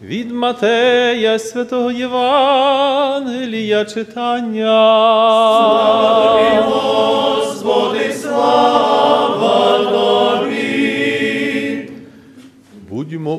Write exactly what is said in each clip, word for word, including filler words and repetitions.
Від Матея святого Євангелія читання. Слава тобі, Господи, слава тобі. Будьмо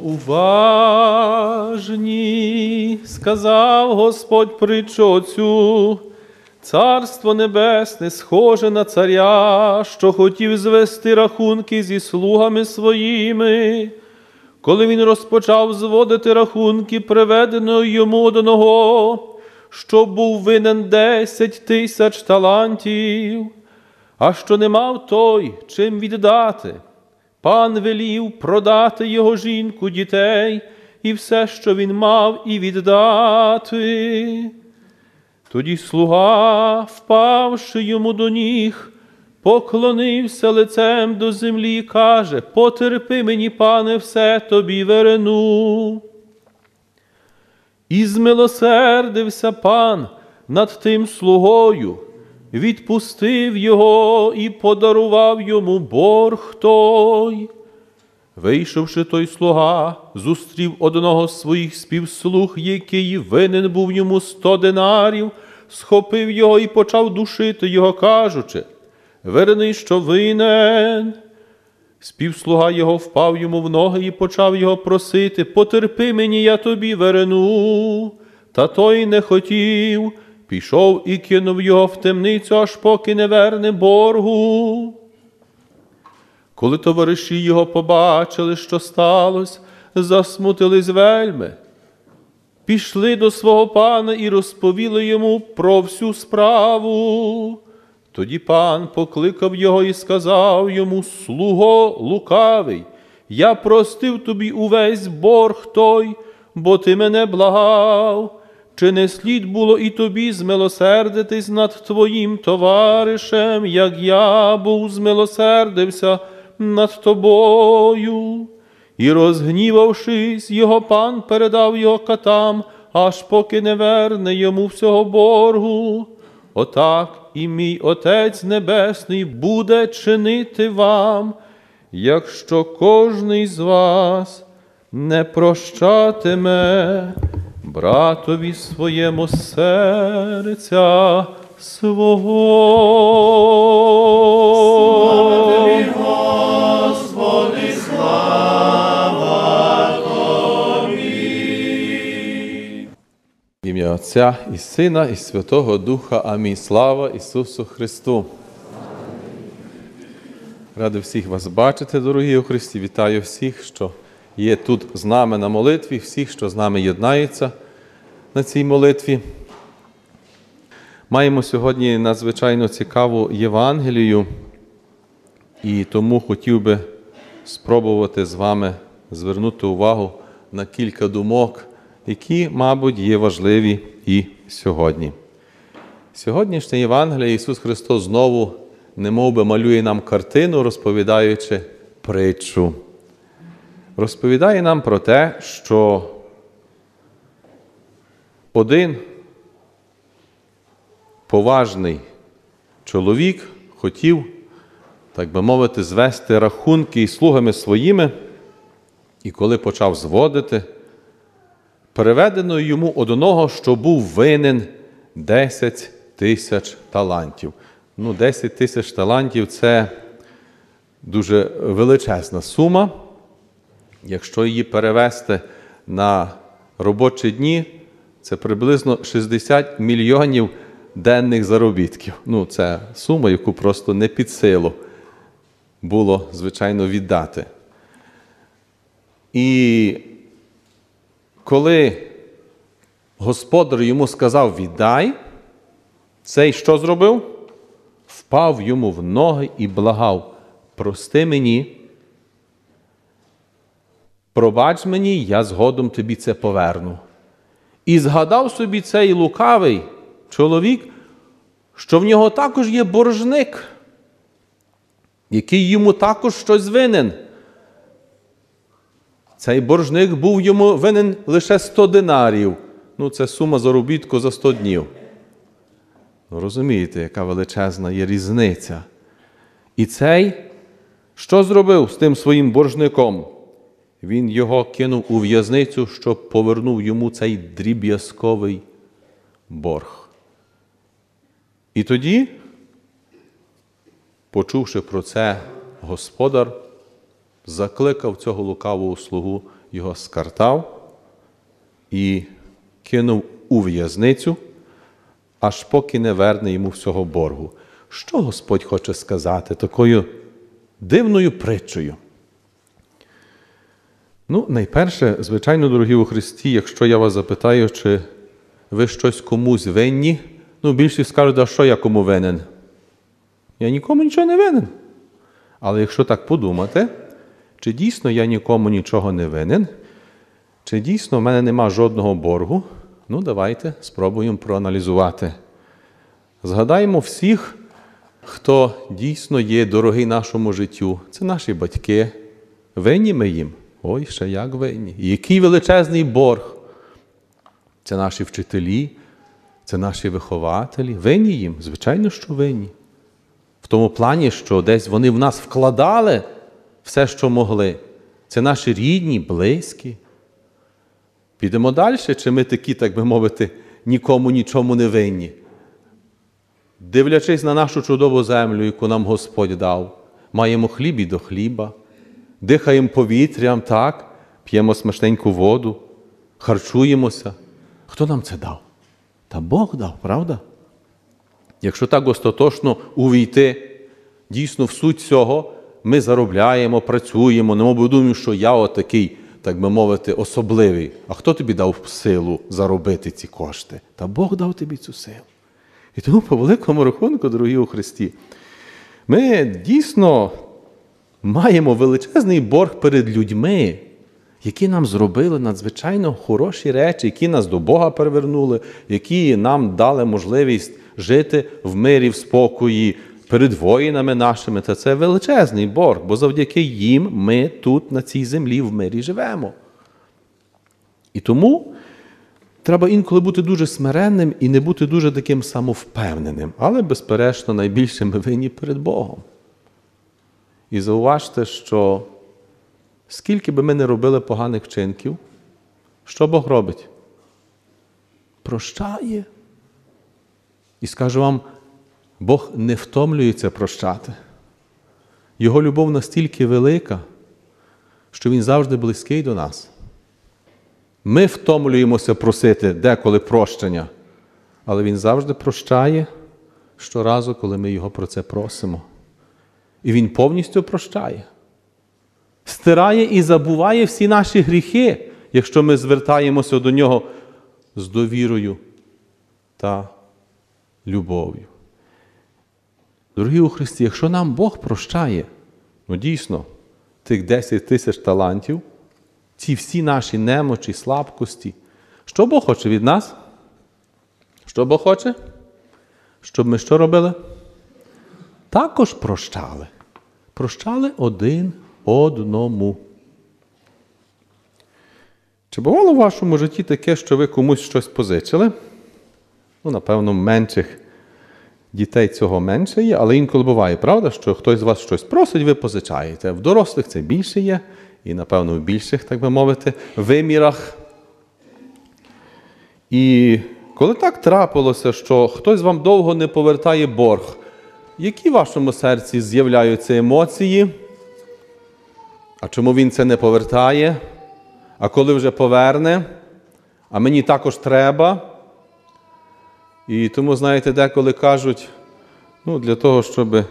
уважні, сказав Господь притчу цю. Царство небесне схоже на царя, що хотів звести рахунки зі слугами своїми. Коли він розпочав зводити рахунки, приведено йому одного, що був винен десять тисяч талантів, а що не мав той, чим віддати. Пан велів продати його жінку, дітей і все, що він мав, і віддати. Тоді слуга, впавши йому до ніг, поклонився лицем до землі і каже: «Потерпи мені, пане, все тобі верну». І змилосердився пан над тим слугою, відпустив його і подарував йому борг той. Вийшовши той слуга, зустрів одного з своїх співслуг, який винен був йому сто динарів, схопив його і почав душити його, кажучи: «Верни, що винен». Співслуга його впав йому в ноги і почав його просити: «Потерпи мені, я тобі верну». Та той не хотів, пішов і кинув його в темницю, аж поки не верне боргу. Коли товариші його побачили, що сталося, засмутились вельми. Пішли до свого пана і розповіли йому про всю справу. Тоді пан покликав його і сказав йому: «Слуго лукавий, я простив тобі увесь борг той, бо ти мене благав. Чи не слід було і тобі змилосердитись над твоїм товаришем, як я був змилосердився над тобою?» І, розгнівавшись, його пан передав його катам, аж поки не верне йому всього боргу. Отак і мій Отець Небесний буде чинити вам, якщо кожний з вас не прощатиме братові своєму серця свого. Слава тобі, Господи, слава тобі. В ім'я Отця і Сина, і Святого Духа. Амінь. Слава Ісусу Христу! Радий всіх вас бачити, дорогі у Христі. Вітаю всіх, що є тут з нами на молитві, всіх, що з нами єднаються на цій молитві. Маємо сьогодні надзвичайно цікаву Євангелію, і тому хотів би спробувати з вами звернути увагу на кілька думок, які, мабуть, є важливі і сьогодні. Сьогоднішнє Євангеліє Ісус Христос знову немов би малює нам картину, розповідаючи притчу. Розповідає нам про те, що один поважний чоловік хотів, так би мовити, звести рахунки із слугами своїми, і коли почав зводити, переведено йому одного, що був винен десять тисяч талантів. Ну, десять тисяч талантів – це дуже величезна сума. Якщо її перевести на робочі дні, це приблизно шістдесят мільйонів денних заробітків. Ну, це сума, яку просто не під силу було, звичайно, віддати. І коли господар йому сказав «віддай», цей що зробив? Впав йому в ноги і благав: «Прости мені, пробач мені, я згодом тобі це поверну». І згадав собі цей лукавий чоловік, що в нього також є боржник, який йому також щось винен. Цей боржник був йому винен лише сто динарів. Ну, це сума заробітку за сто днів. Ну, розумієте, яка величезна є різниця. І цей що зробив з тим своїм боржником? він його кинув у в'язницю, щоб повернув йому цей дріб'язковий борг. І тоді, почувши про це, господар закликав цього лукавого слугу, його скартав і кинув у в'язницю, аж поки не верне йому всього боргу. Що Господь хоче сказати такою дивною притчею? Ну, найперше, звичайно, дорогі у Христі, якщо я вас запитаю, чи ви щось комусь винні, ну, більшість скажуть, а що я кому винен? Я нікому нічого не винен. Але якщо так подумати, чи дійсно я нікому нічого не винен, чи дійсно в мене нема жодного боргу, ну, давайте спробуємо проаналізувати. Згадаємо всіх, хто дійсно є дорогий нашому життю. Це наші батьки. Винні ми їм? Ой, ще як винні. І який величезний борг. Це наші вчителі, це наші вихователі. Винні їм? Звичайно, що винні. В тому плані, що десь вони в нас вкладали все, що могли. Це наші рідні, близькі. Підемо далі, чи ми такі, так би мовити, нікому нічому не винні? Дивлячись на нашу чудову землю, яку нам Господь дав, маємо хліб і до хліба, дихаємо повітрям, так, п'ємо смачненьку воду, харчуємося. Хто нам це дав? Та Бог дав, правда? Якщо так остаточно увійти дійсно в суть цього, ми заробляємо, працюємо, немов думаємо, що я отакий, так би мовити, особливий. А хто тобі дав силу заробити ці кошти? Та Бог дав тобі цю силу. І тому по великому рахунку, дорогі у Христі, ми дійсно маємо величезний борг перед людьми, які нам зробили надзвичайно хороші речі, які нас до Бога привернули, які нам дали можливість жити в мирі, в спокої, перед воїнами нашими. Та це величезний борг, бо завдяки їм ми тут, на цій землі, в мирі живемо. І тому треба інколи бути дуже смиренним і не бути дуже таким самовпевненим. Але, безперечно, найбільше ми винні перед Богом. І зауважте, що скільки би ми не робили поганих вчинків, що Бог робить? Прощає. І скажу вам, Бог не втомлюється прощати. Його любов настільки велика, що Він завжди близький до нас. Ми втомлюємося просити деколи прощення, але Він завжди прощає щоразу, коли ми Його про це просимо. І Він повністю прощає. Стирає і забуває всі наші гріхи, якщо ми звертаємося до Нього з довірою та любов'ю. Дорогі у Христі, якщо нам Бог прощає, ну дійсно, тих десять тисяч талантів, ці всі наші немочі, слабкості, що Бог хоче від нас? Що Бог хоче? Щоб ми що робили? Також прощали. Прощали один одному. Чи бувало в вашому житті таке, що ви комусь щось позичили? Ну, напевно, менших дітей цього менше є, але інколи буває, правда, що хтось з вас щось просить, ви позичаєте. В дорослих це більше є, і, напевно, в більших, так би мовити, вимірах. І коли так трапилося, що хтось вам довго не повертає борг, які в вашому серці з'являються емоції? А чому він це не повертає? А коли вже поверне? А мені також треба? І тому, знаєте, деколи кажуть, ну, для того, щоб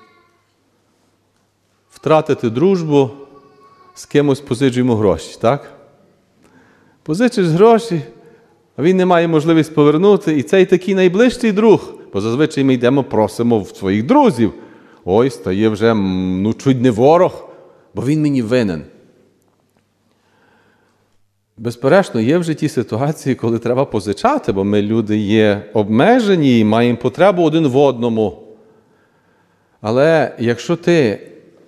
втратити дружбу, з кимось позичуємо гроші, так? Позичиш гроші, а він не має можливість повернути, і цей такий найближчий друг, бо зазвичай ми йдемо, просимо в своїх друзів. Ой, стає вже, ну, чуть не ворог, бо він мені винен. Безперечно, є в житті ситуації, коли треба позичати, бо ми люди є обмежені і маємо потребу один в одному. Але якщо ти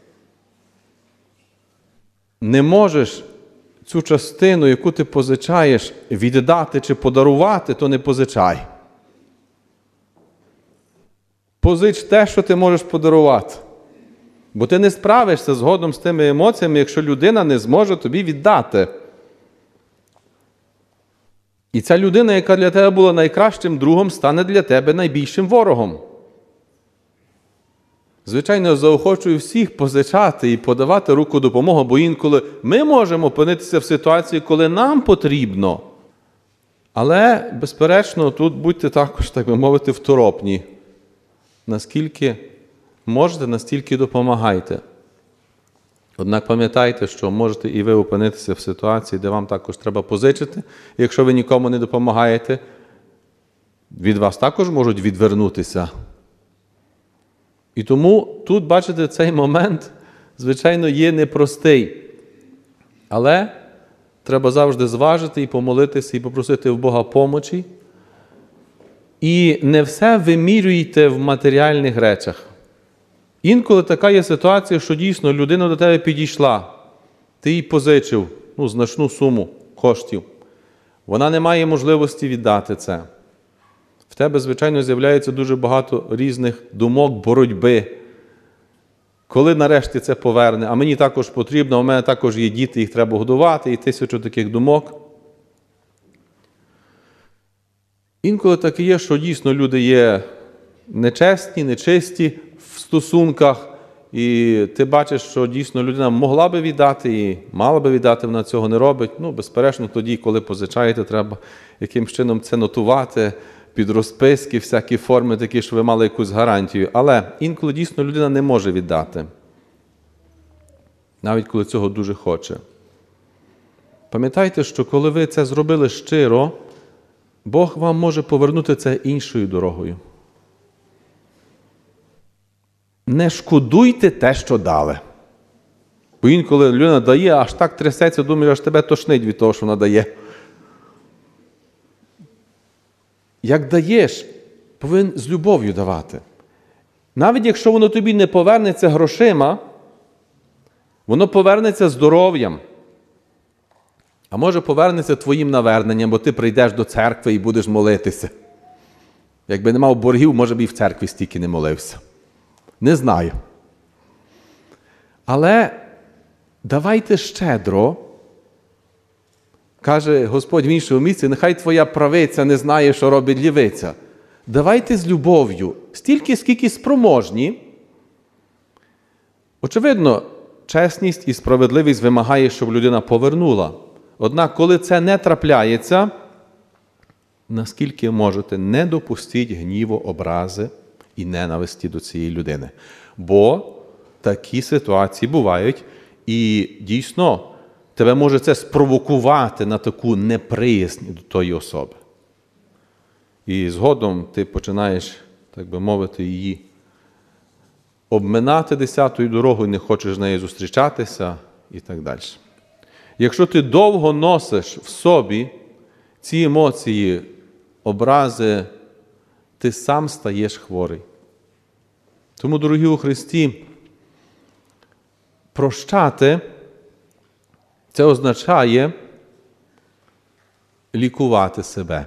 не можеш цю частину, яку ти позичаєш, віддати чи подарувати, то не позичай. Позич те, що ти можеш подарувати. Бо ти не справишся згодом з тими емоціями, якщо людина не зможе тобі віддати. І ця людина, яка для тебе була найкращим другом, стане для тебе найбільшим ворогом. Звичайно, заохочую всіх позичати і подавати руку допомоги, бо інколи ми можемо опинитися в ситуації, коли нам потрібно. Але, безперечно, тут будьте також, так би мовити, второпні. Наскільки можете, настільки допомагайте. Однак пам'ятайте, що можете і ви опинитися в ситуації, де вам також треба позичити. І якщо ви нікому не допомагаєте, від вас також можуть відвернутися. І тому тут, бачите, цей момент, звичайно, є непростий. Але треба завжди зважити і помолитися, і попросити в Бога помочі. І не все вимірюйте в матеріальних речах. Інколи така є ситуація, що дійсно людина до тебе підійшла, ти їй позичив ну, значну суму коштів. Вона не має можливості віддати це. В тебе, звичайно, з'являється дуже багато різних думок, боротьби. Коли нарешті це поверне, а мені також потрібно, у мене також є діти, їх треба годувати, і тисячу таких думок. Інколи так і є, що дійсно люди є нечесні, нечисті в стосунках, і ти бачиш, що дійсно людина могла би віддати і мала би віддати, вона цього не робить. Ну, безперечно, тоді, коли позичаєте, треба якимсь чином це нотувати, під розписки, всякі форми такі, що ви мали якусь гарантію. Але інколи дійсно людина не може віддати, навіть коли цього дуже хоче. Пам'ятайте, що коли ви це зробили щиро, Бог вам може повернути це іншою дорогою. Не шкодуйте те, що дали. Бо інколи людина дає, аж так трясеться, думає, аж тебе тошнить від того, що вона дає. Як даєш, повинен з любов'ю давати. Навіть якщо воно тобі не повернеться грошима, воно повернеться здоров'ям. А може повернеться твоїм наверненням, бо ти прийдеш до церкви і будеш молитися. Якби не мав боргів, може б і в церкві стільки не молився. Не знаю. Але давайте щедро, каже Господь в іншому місці, нехай твоя правиця не знає, що робить лівиця. Давайте з любов'ю, стільки, скільки спроможні. Очевидно, чесність і справедливість вимагає, щоб людина повернула. Однак, коли це не трапляється, наскільки можете, не допустіть гніву, образи і ненависті до цієї людини. Бо такі ситуації бувають, і дійсно тебе може це спровокувати на таку неприязнь до тої особи. І згодом ти починаєш, так би мовити, її обминати десятою дорогою, не хочеш з нею зустрічатися і так далі. Якщо ти довго носиш в собі ці емоції, образи, ти сам стаєш хворий. Тому, дорогі у Христі, прощати – це означає лікувати себе.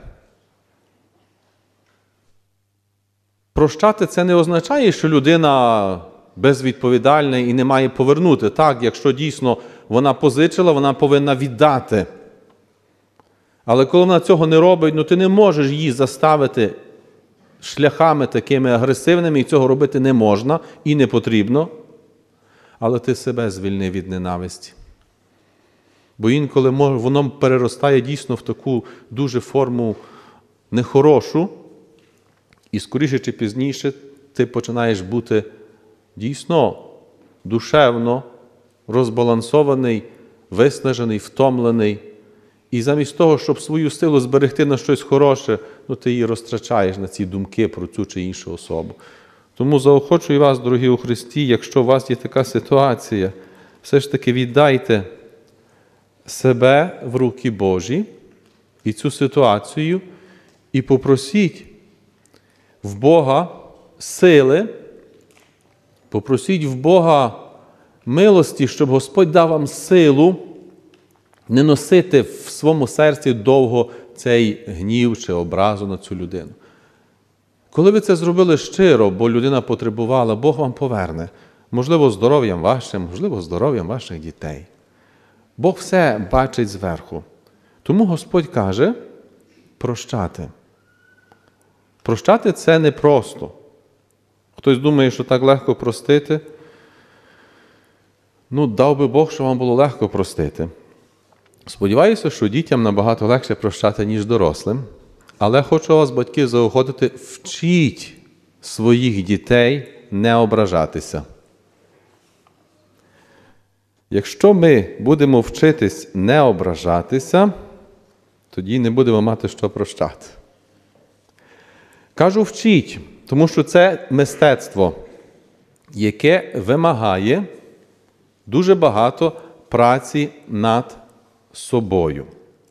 Прощати – це не означає, що людина безвідповідальна і не має повернути. Так, якщо дійсно вона позичила, вона повинна віддати. Але коли вона цього не робить, ну ти не можеш її заставити шляхами такими агресивними, і цього робити не можна і не потрібно. Але ти себе звільни від ненависті. Бо інколи воно переростає дійсно в таку дуже форму нехорошу, і скоріше чи пізніше ти починаєш бути дійсно душевно розбалансований, виснажений, втомлений. І замість того, щоб свою силу зберегти на щось хороше, ну ти її розтрачаєш на ці думки про цю чи іншу особу. Тому заохочую вас, дорогі у Христі, якщо у вас є така ситуація, все ж таки віддайте себе в руки Божі і цю ситуацію, і попросіть в Бога сили, попросіть в Бога милості, щоб Господь дав вам силу не носити в своєму серці довго цей гнів чи образу на цю людину. Коли ви це зробили щиро, бо людина потребувала, Бог вам поверне. можливо, здоров'ям вашим, можливо, здоров'ям ваших дітей. Бог все бачить зверху. Тому Господь каже прощати. Прощати – це непросто. Хтось думає, що так легко простити. Ну, дав би Бог, що вам було легко простити. Сподіваюся, що дітям набагато легше прощати, ніж дорослим. Але хочу вас, батьки, заохотити, вчіть своїх дітей не ображатися. Якщо ми будемо вчитись не ображатися, тоді не будемо мати що прощати. Кажу вчіть, тому що це мистецтво, яке вимагає дуже багато праці над собою.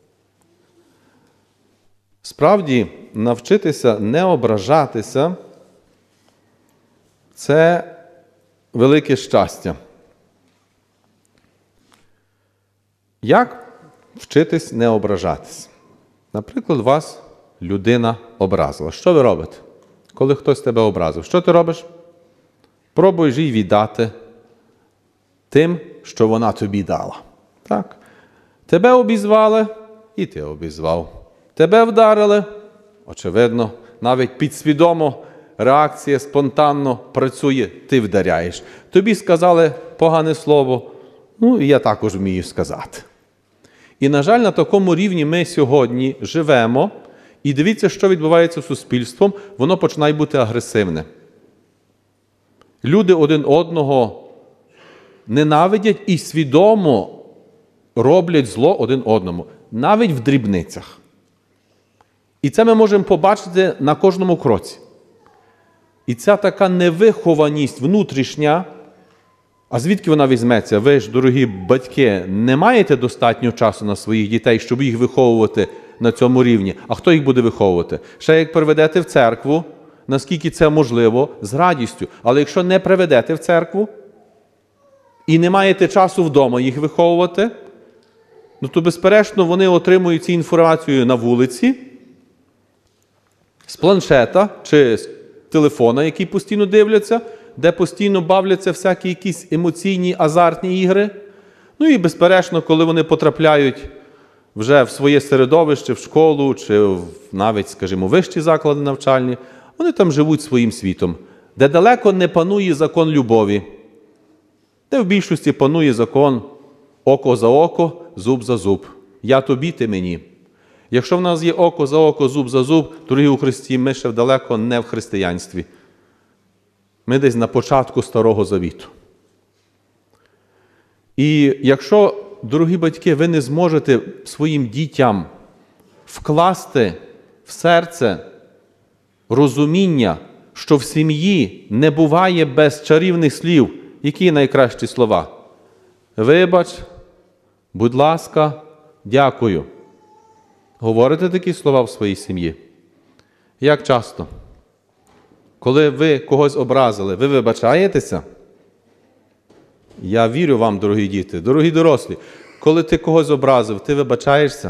Справді, навчитися не ображатися – це велике щастя. Як вчитись не ображатись? Наприклад, вас людина образила. Що ви робите, коли хтось тебе образив? Що ти робиш? Пробуєш їй віддати тим, що вона тобі дала. Так? Тебе обізвали, і ти обізвав. Тебе вдарили, очевидно, навіть підсвідомо реакція спонтанно працює, ти вдаряєш. Тобі сказали погане слово, ну і я також вмію сказати. І, на жаль, на такому рівні ми сьогодні живемо, і дивіться, що відбувається з суспільством, воно починає бути агресивне. Люди один одного ненавидять і свідомо роблять зло один одному, навіть в дрібницях. І це ми можемо побачити на кожному кроці. І ця така невихованість внутрішня, а звідки вона візьметься? Ви ж, дорогі батьки, не маєте достатньо часу на своїх дітей, щоб їх виховувати на цьому рівні. А хто їх буде виховувати? Ще як приведете в церкву, наскільки це можливо, з радістю. Але якщо не приведете в церкву і не маєте часу вдома їх виховувати, ну то, безперечно, вони отримують цю інформацію на вулиці, з планшета чи з телефона, який постійно дивляться, де постійно бавляться всякі якісь емоційні, азартні ігри. Ну і, безперечно, коли вони потрапляють вже в своє середовище, в школу, чи в навіть, скажімо, вищі заклади навчальні, вони там живуть своїм світом, де далеко не панує закон любові, де в більшості панує закон око за око, зуб за зуб. Я тобі, ти мені. Якщо в нас є око за око, зуб за зуб, дорогі у Христі, ми ще далеко не в християнстві. Ми десь на початку Старого Завіту. І якщо, дорогі батьки, ви не зможете своїм дітям вкласти в серце розуміння, що в сім'ї не буває без чарівних слів, які найкращі слова? Вибач, будь ласка, дякую. Говорите такі слова в своїй сім'ї? Як часто? Коли ви когось образили, ви вибачаєтеся? Я вірю вам, дорогі діти, дорогі дорослі. Коли ти когось образив, ти вибачаєшся?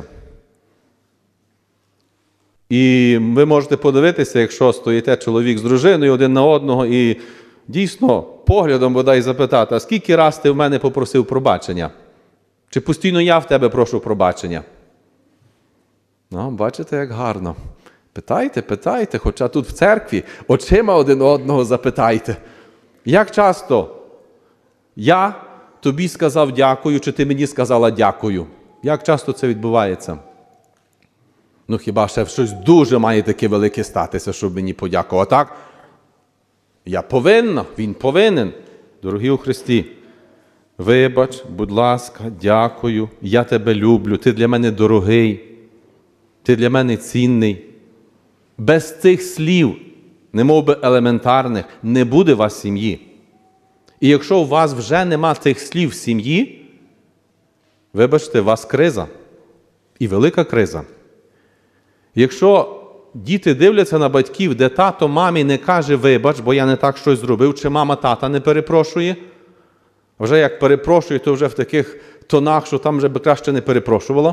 І ви можете подивитися, якщо стоїте чоловік з дружиною один на одного і дійсно поглядом бодай запитати, а скільки раз ти в мене попросив пробачення? Чи постійно я в тебе прошу пробачення? Ну, бачите, як гарно. Питайте, питайте, хоча тут в церкві очима один одного запитайте. Як часто я тобі сказав дякую, чи ти мені сказала дякую? Як часто це відбувається? Ну, хіба ще щось дуже має таке велике статися, щоб мені подякувати? Так? Я повинна, він повинен. Дорогі у Христі, вибач, будь ласка, дякую, я тебе люблю, ти для мене дорогий, ти для мене цінний. Без цих слів, немов би елементарних, не буде у вас сім'ї. І якщо у вас вже нема цих слів в сім'ї, вибачте, у вас криза. І велика криза. Якщо діти дивляться на батьків, де тато мамі не каже «вибач, бо я не так щось зробив», чи мама тата не перепрошує, вже як перепрошує, то вже в таких тонах, що там вже би краще не перепрошувала.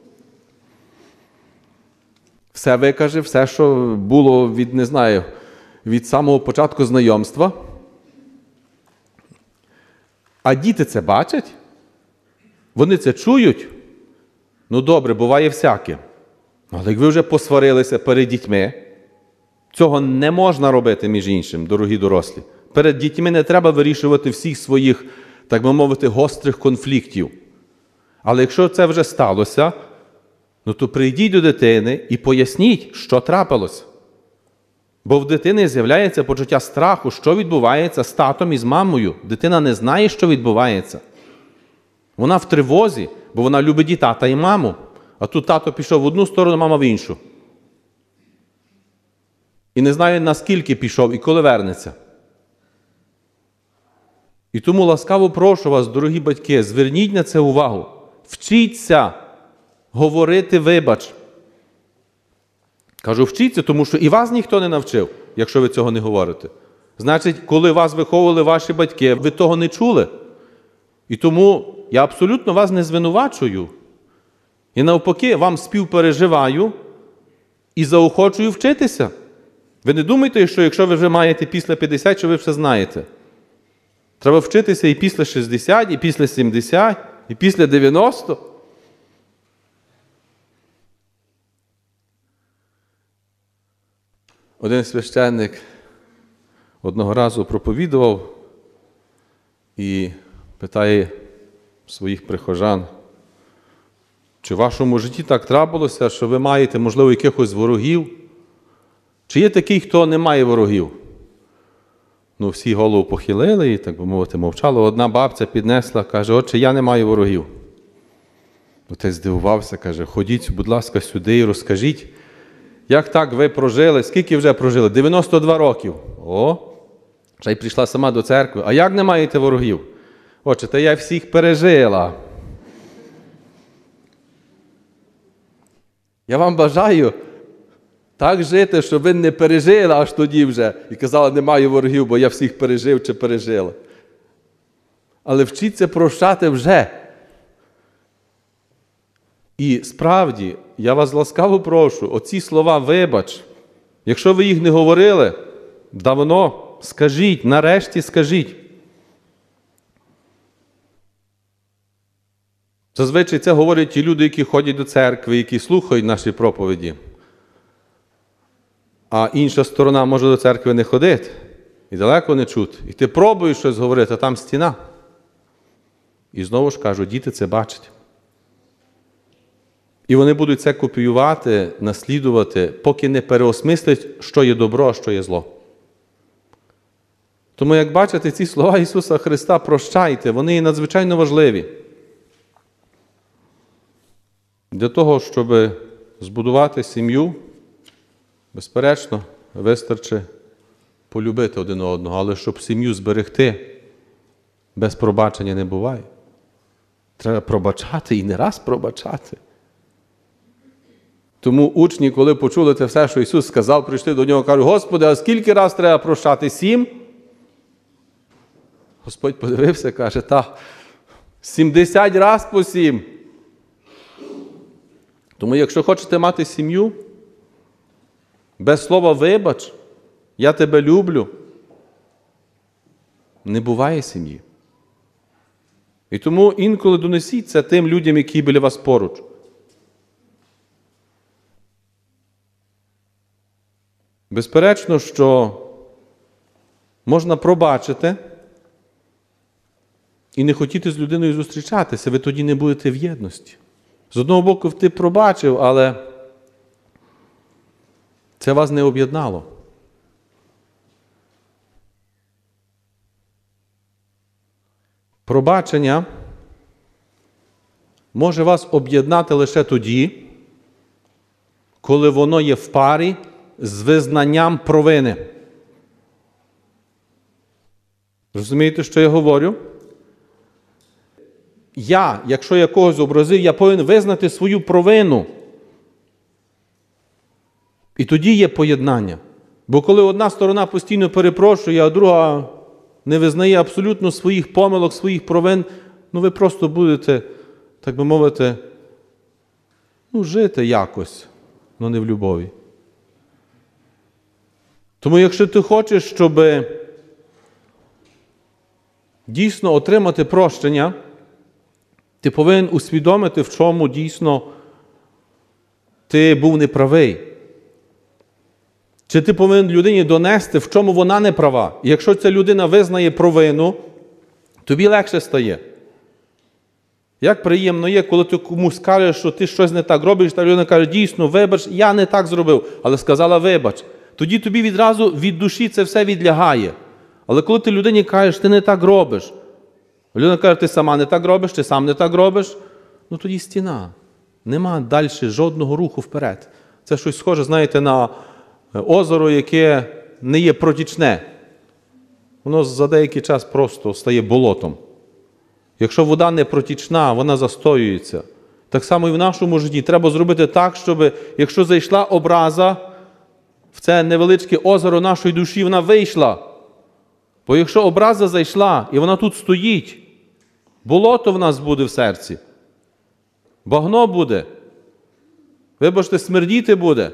Все викаже, все, що було від, не знаю, від самого початку знайомства. А діти це бачать? Вони це чують? Ну добре, буває всяке. Але як ви вже посварилися перед дітьми, цього не можна робити, між іншим, дорогі дорослі. Перед дітьми не треба вирішувати всіх своїх, так би мовити, гострих конфліктів. Але якщо це вже сталося, ну то прийдіть до дитини і поясніть, що трапилось. Бо в дитини з'являється почуття страху, що відбувається з татом і з мамою. Дитина не знає, що відбувається. Вона в тривозі, бо вона любить і тата, і маму. А тут тато пішов в одну сторону, мама в іншу. І не знає, наскільки пішов і коли вернеться. І тому ласкаво прошу вас, дорогі батьки, зверніть на це увагу. Вчіться говорити «вибач». Кажу, вчіться, тому що і вас ніхто не навчив, якщо ви цього не говорите. Значить, коли вас виховували ваші батьки, ви того не чули. І тому я абсолютно вас не звинувачую. І навпаки, вам співпереживаю і заохочую вчитися. Ви не думайте, що якщо ви вже маєте після п'ятдесят, що ви все знаєте. Треба вчитися і після шістдесят, і після сімдесят, і після дев'яносто. Один священник одного разу проповідував і питає своїх прихожан, чи в вашому житті так трапилося, що ви маєте, можливо, якихось ворогів? Чи є такий, хто не має ворогів? Ну, всі голову похилили і, так би мовити, мовчали. Одна бабця піднесла, каже, отче, я не маю ворогів. Отець здивувався, каже, ходіть, будь ласка, сюди і розкажіть, як так ви прожили? Скільки вже прожили? дев'яносто два років. О, вже й прийшла сама до церкви. А як не маєте ворогів? Отче, та я всіх пережила. Я вам бажаю так жити, щоб ви не пережили аж тоді вже. І казали, не маю ворогів, бо я всіх пережив чи пережила. Але вчіться прощати вже. І справді, я вас ласкаво прошу, оці слова «вибач», якщо ви їх не говорили, давно скажіть, нарешті скажіть. Зазвичай це говорять ті люди, які ходять до церкви, які слухають наші проповіді. А інша сторона може до церкви не ходити і далеко не чути. І ти пробуєш щось говорити, а там стіна. І знову ж кажу, діти це бачать. І вони будуть це копіювати, наслідувати, поки не переосмислять, що є добро, а що є зло. Тому, як бачите, ці слова Ісуса Христа «прощайте», вони є надзвичайно важливі. Для того, щоб збудувати сім'ю, безперечно, вистачить полюбити один одного, але щоб сім'ю зберегти, без пробачення не буває. Треба пробачати і не раз пробачати. Тому учні, коли почули те все, що Ісус сказав, прийшли до Нього, кажуть, Господи, а скільки раз треба прощати? Сім? Господь подивився, каже, та, сімдесят раз по сім. Тому якщо хочете мати сім'ю, без слова «вибач», «я тебе люблю», не буває сім'ї. І тому інколи донесіть це тим людям, які біля вас поруч. Безперечно, що можна пробачити і не хотіти з людиною зустрічатися, ви тоді не будете в єдності. З одного боку, ти пробачив, але це вас не об'єднало. Пробачення може вас об'єднати лише тоді, коли воно є в парі з визнанням провини. Розумієте, що я говорю? Я, якщо я когось образив, я повинен визнати свою провину. І тоді є поєднання. Бо коли одна сторона постійно перепрошує, а друга не визнає абсолютно своїх помилок, своїх провин, ну ви просто будете, так би мовити, ну жити якось, але не в любові. Тому якщо ти хочеш, щоб дійсно отримати прощення, ти повинен усвідомити, в чому дійсно ти був неправий. Чи ти повинен людині донести, в чому вона не права. І якщо ця людина визнає провину, тобі легше стає. Як приємно є, коли ти комусь скажеш, що ти щось не так робиш, та людина каже, дійсно, вибач, я не так зробив, але сказала вибач. Тоді тобі відразу від душі це все відлягає. Але коли ти людині кажеш, ти не так робиш, людина каже, ти сама не так робиш, ти сам не так робиш, ну тоді стіна. Нема далі жодного руху вперед. Це щось схоже, знаєте, на озеро, яке не є протічне. Воно за деякий час просто стає болотом. Якщо вода не протічна, вона застоюється. Так само і в нашому житті. Треба зробити так, щоб, якщо зайшла образа в це невеличке озеро нашої душі, вона вийшла. Бо якщо образа зайшла, і вона тут стоїть, болото в нас буде в серці. Багно буде. Вибачте, смердіти буде.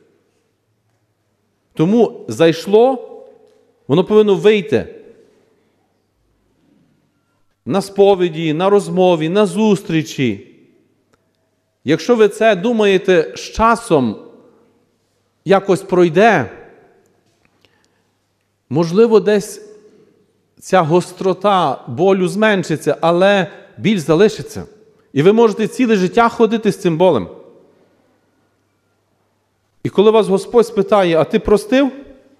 Тому зайшло, воно повинно вийти. На сповіді, на розмові, на зустрічі. Якщо ви це думаєте, з часом якось пройде, можливо, десь ця гострота болю зменшиться, але біль залишиться. І ви можете ціле життя ходити з цим болем. І коли вас Господь спитає, а ти простив?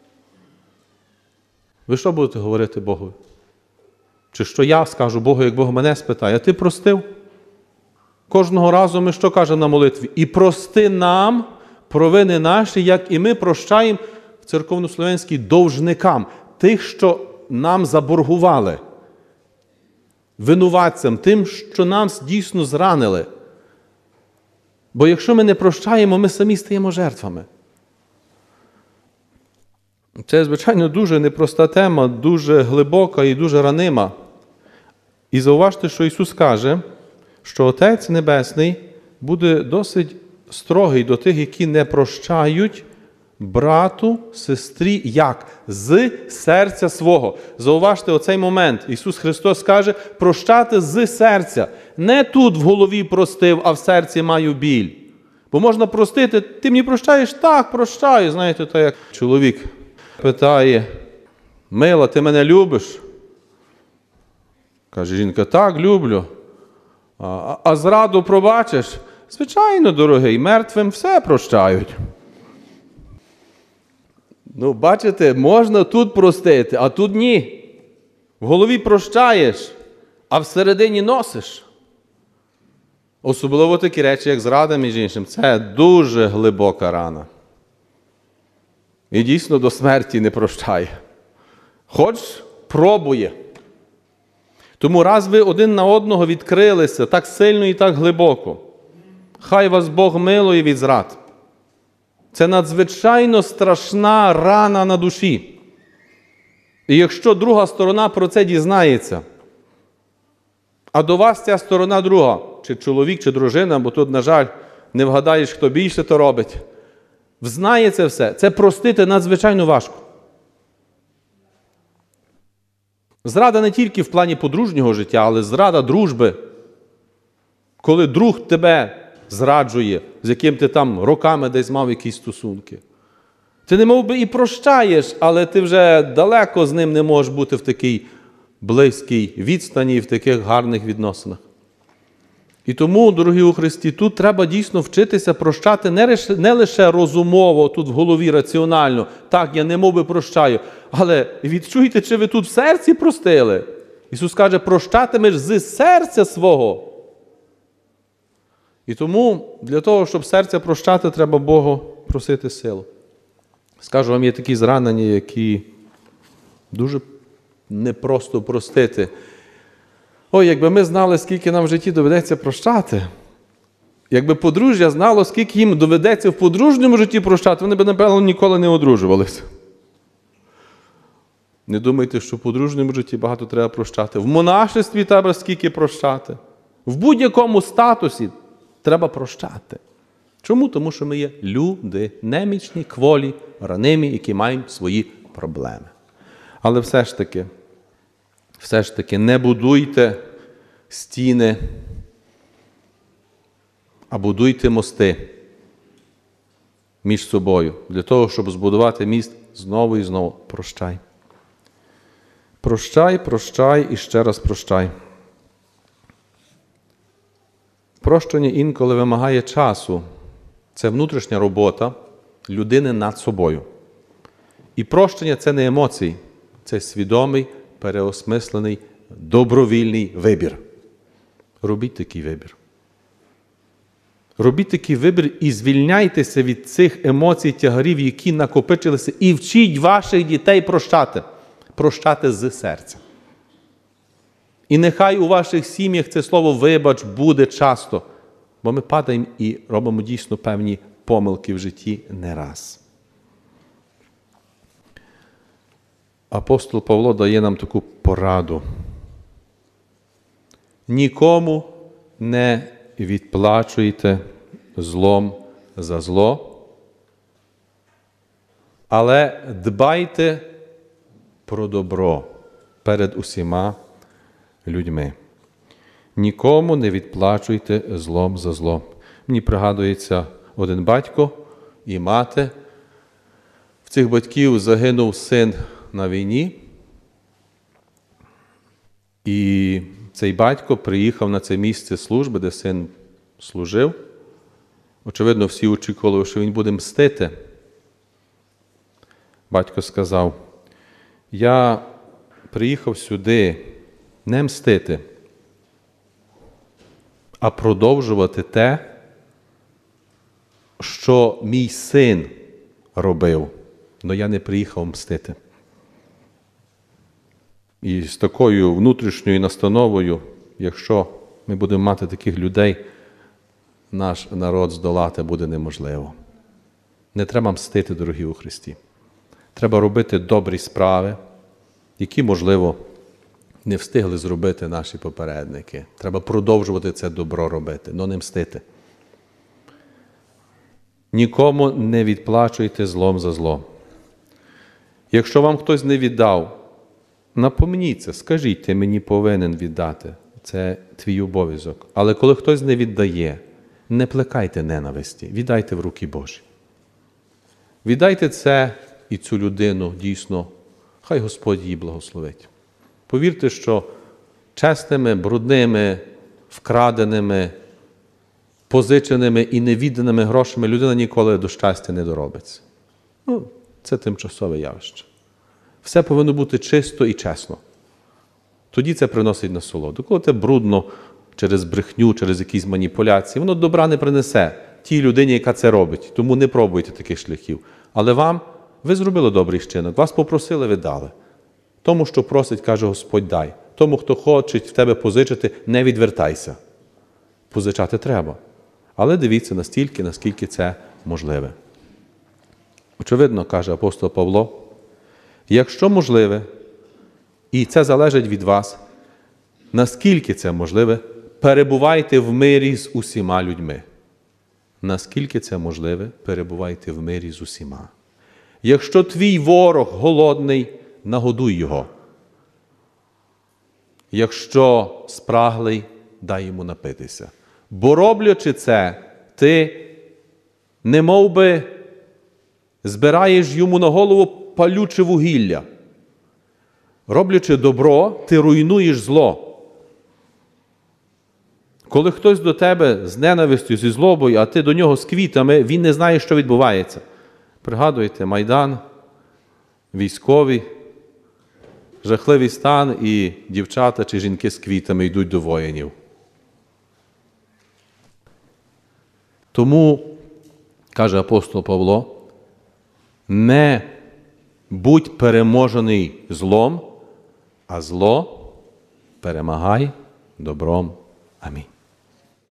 Ви що будете говорити Богу? Чи що я скажу Богу, як Бог мене спитає, а ти простив? Кожного разу ми що кажемо на молитві? І прости нам провини наші, як і ми прощаємо в церковнослов'янській довжникам, тих, що нам заборгували, винуватцям, тим, що нас дійсно зранили. Бо якщо ми не прощаємо, ми самі стаємо жертвами. Це, звичайно, дуже непроста тема, дуже глибока і дуже ранима. І зауважте, що Ісус каже, що Отець Небесний буде досить строгий до тих, які не прощають брату, сестрі, як? З серця свого. Зауважте оцей момент. Ісус Христос каже, прощати з серця. Не тут в голові простив, а в серці маю біль. Бо можна простити, ти мені прощаєш? Так, прощаю. Знаєте, то як чоловік питає, мила, ти мене любиш? Каже жінка, так, люблю. А, а зраду пробачиш? Звичайно, дорогий, мертвим все прощають. Ну, бачите, можна тут простити, а тут ні. В голові прощаєш, а всередині носиш. Особливо такі речі, як зрада, між іншим, це дуже глибока рана. І дійсно до смерті не прощає. Хоч пробує. Тому раз ви один на одного відкрилися так сильно і так глибоко, хай вас Бог милує від зрад. Це надзвичайно страшна рана на душі. І якщо друга сторона про це дізнається, а до вас ця сторона друга, чи чоловік, чи дружина, бо тут, на жаль, не вгадаєш, хто більше то робить, взнає це все, це простити надзвичайно важко. Зрада не тільки в плані подружнього життя, але зрада дружби. Коли друг тебе зраджує, з яким ти там роками десь мав якісь стосунки. Ти не мов би і прощаєш, але ти вже далеко з ним не можеш бути в такій близькій відстані, в таких гарних відносинах. І тому, дорогі у Христі, тут треба дійсно вчитися прощати не лише, не лише розумово, тут в голові раціонально, так, я не мов би прощаю, але відчуйте, чи ви тут в серці простили. Ісус каже, прощатимеш з серця свого. І тому для того, щоб серця прощати, треба Богу просити силу. Скажу вам, є такі зранення, які дуже непросто простити. Ой, якби ми знали, скільки нам в житті доведеться прощати, якби подружжя знало, скільки їм доведеться в подружньому житті прощати, вони б, напевно, ніколи не одружувалися. Не думайте, що в подружньому житті багато треба прощати. В монашестві треба скільки прощати. В будь-якому статусі треба прощати. Чому? Тому що ми є люди, немічні, кволі, ранимі, які мають свої проблеми. Але все ж таки, все ж таки не будуйте стіни, а будуйте мости між собою. Для того, щоб збудувати міст, знову і знову прощай. Прощай, прощай і ще раз прощай. Прощення інколи вимагає часу. Це внутрішня робота людини над собою. І прощення – це не емоції, це свідомий, переосмислений, добровільний вибір. Робіть такий вибір. Робіть такий вибір і звільняйтеся від цих емоцій, тягарів, які накопичилися, і вчіть ваших дітей прощати. Прощати з серця. І нехай у ваших сім'ях це слово «вибач» буде часто, бо ми падаємо і робимо дійсно певні помилки в житті не раз. Апостол Павло дає нам таку пораду. Нікому не відплачуйте злом за зло, але дбайте про добро перед усіма людьми. Нікому не відплачуйте злом за зло. Мені пригадується один батько і мати. В цих батьків загинув син на війні. І цей батько приїхав на це місце служби, де син служив. Очевидно, всі очікували, що він буде мстити. Батько сказав: я приїхав сюди не мстити, а продовжувати те, що мій син робив, але я не приїхав мстити. І з такою внутрішньою настановою, якщо ми будемо мати таких людей, наш народ здолати буде неможливо. Не треба мстити, дорогі у Христі. Треба робити добрі справи, які, можливо, не встигли зробити наші попередники. Треба продовжувати це добро робити, але не мстити. Нікому не відплачуйте злом за зло. Якщо вам хтось не віддав, напомніться, скажіть, ти мені повинен віддати. Це твій обов'язок. Але коли хтось не віддає, не плекайте ненависті, віддайте в руки Божі. Віддайте це і цю людину дійсно, хай Господь її благословить. Повірте, що чесними, брудними, вкраденими, позиченими і невідданими грошами людина ніколи до щастя не доробиться. Ну, це тимчасове явище. Все повинно бути чисто і чесно. Тоді це приносить насолоду. Коли це брудно через брехню, через якісь маніпуляції, воно добра не принесе тій людині, яка це робить. Тому не пробуйте таких шляхів. Але вам, ви зробили добрий вчинок, вас попросили, ви дали. Тому, що просить, каже Господь, дай. Тому, хто хоче в тебе позичити, не відвертайся. Позичати треба. Але дивіться настільки, наскільки це можливе. Очевидно, каже апостол Павло, якщо можливе, і це залежить від вас, наскільки це можливе, перебувайте в мирі з усіма людьми. Наскільки це можливе, перебувайте в мирі з усіма. Якщо твій ворог голодний, нагодуй його. Якщо спраглий, дай йому напитися. Бо роблячи це, ти немов би збираєш йому на голову палюче вугілля. Роблячи добро, ти руйнуєш зло. Коли хтось до тебе з ненавистю, зі злобою, а ти до нього з квітами, він не знає, що відбувається. Пригадуйте, Майдан, військові, жахливий стан, і дівчата чи жінки з квітами йдуть до воїнів. Тому, каже апостол Павло, не будь переможений злом, а зло перемагай добром. Амінь.